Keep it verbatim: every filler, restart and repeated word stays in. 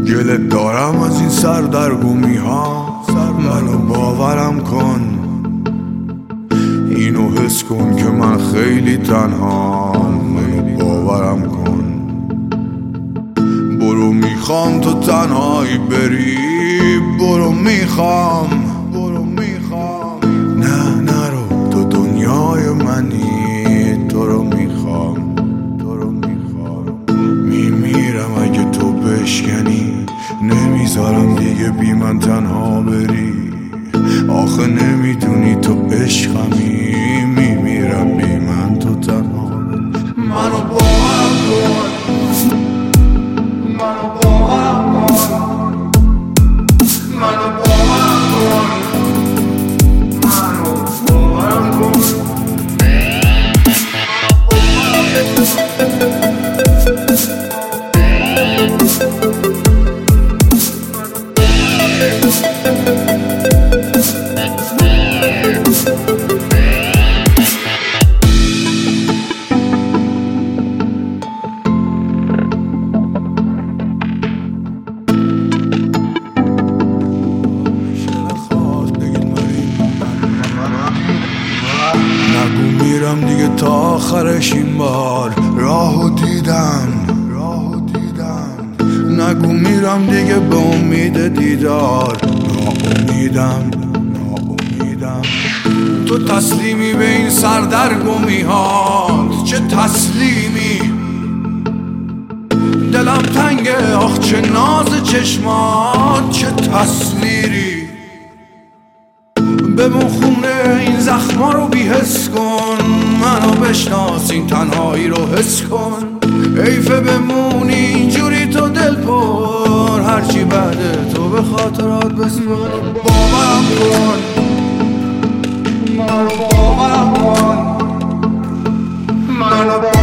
گلت دارم از این سردرگمی ها، منو باورم کن، اینو حس کن که من خیلی تنهام، منو باورم کن. برو میخوام تو تنهایی بری، برو میخوام، برو میخوام. نه نرو تو دنیای منی، تو رو میخوام، تو رو میخوام. میمیرم اگه تو بشکنی، نمیذارم دیگه بی من تنها بری. آخه نمیدونی تو عشقمی، میمیرم بی من تو تنها بری. منو باورم کن، منو باورم کن، منو باورم کن، منو باورم کن. نگو میرم دیگه تا آخرش این بار، راهو دیدم، راهو دیدم. نگو میرم دیگه به امید دیدار، ناامیدم، ناامیدم. تو تسلیمی به این سردرگمی هات، چه تسلیمی. دلم تنگه آخ چه ناز چشمات، چه تصویری. بمون خونه این زخما رو بی‌حس کن، منو بشناس این تنهایی رو حس کن. حیفه بمونی اینجوری تو دل پر، هرچی بعده تو به خاطرات بسپر. باورم کن، منو باورم کن، منو باورم کن.